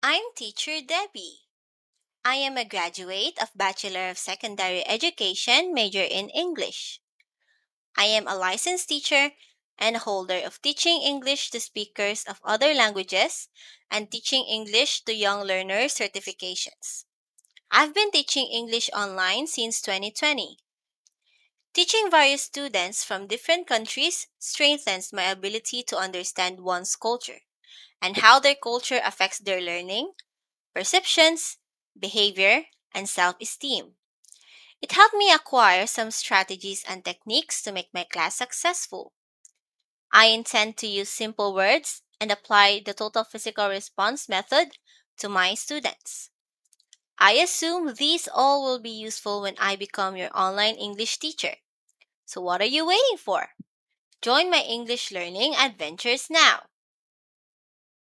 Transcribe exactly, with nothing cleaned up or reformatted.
I'm teacher Debbie. I am a graduate of Bachelor of Secondary Education major in English. I am a licensed teacher and holder of Teaching English to Speakers of Other Languages and Teaching English to Young Learners certifications. I've been teaching English online since twenty twenty. Teaching various students from different countries strengthens my ability to understand one's culture and how their culture affects their learning, perceptions, behavior, and self esteem. It helped me acquire some strategies and techniques to make my class successful. I intend to use simple words and apply the total physical response method to my students. I assume these all will be useful when I become your online English teacher. So, what are you waiting for? Join my English learning adventures now.